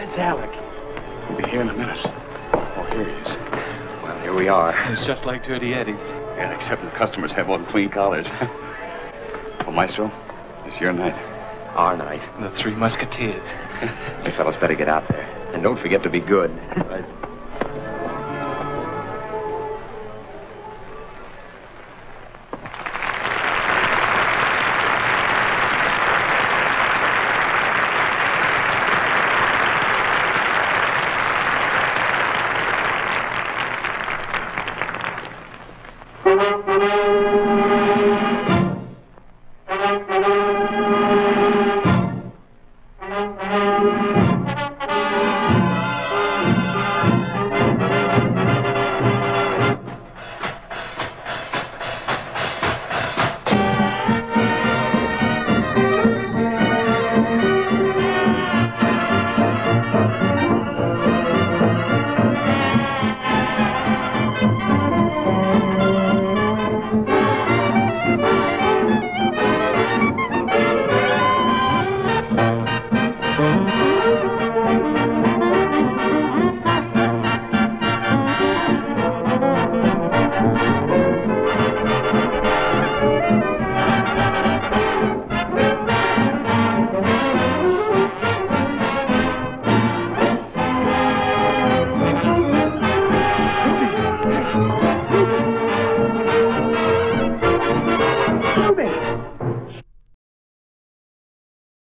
Where's Alec? He'll be here in a minute. Oh, here he is. Well, here we are. It's just like Dirty Eddie's. Yeah, except the customers have on clean collars. Well, Maestro, it's your night. Our night. The Three Musketeers. You fellas better get out there. And don't forget to be good. Right.